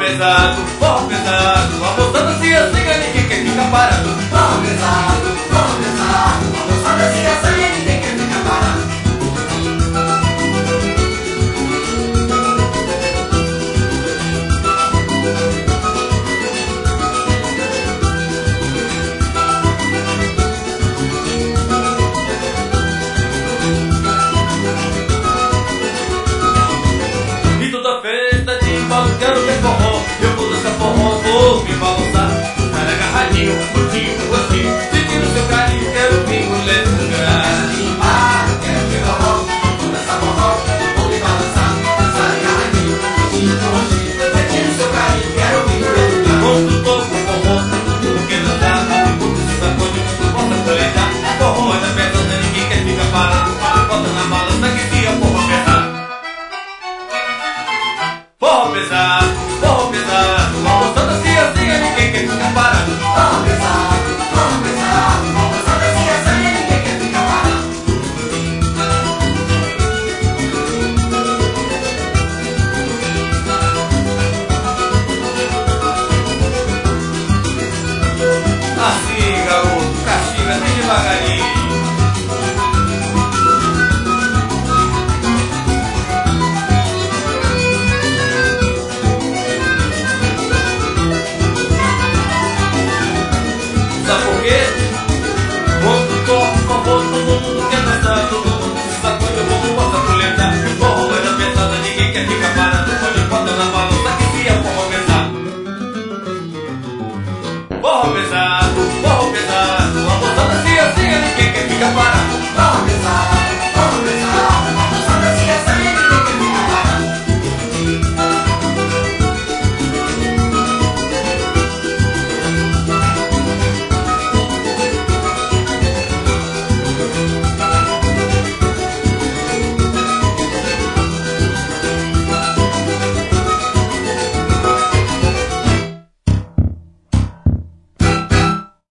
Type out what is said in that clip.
pesado, forró pesado. A moçada se assanha, ninguém quer ficar parado. Forró pesado, forró pesado. A moçada se assanha, ninguém quer ficar parado. E toda festa de embalo quero ver forró. Eu vou dançar forró, vou me balançar. Cara agarradinho, curtindo você, sentindo seu carinho, quero me mulher lugar. De embalo, quero ver forró. Vou dançar forró, vou me balançar. Dançar agarradinho, curtindo você, sentindo seu carinho, quero me lugar. Quando toco forró, todo mundo quer dançar. O corpo se sacode, não possa coletar. Forró é da pesada, ninguém quer ficar parado. Bota na balança que se a forró pesado. Forró pesado.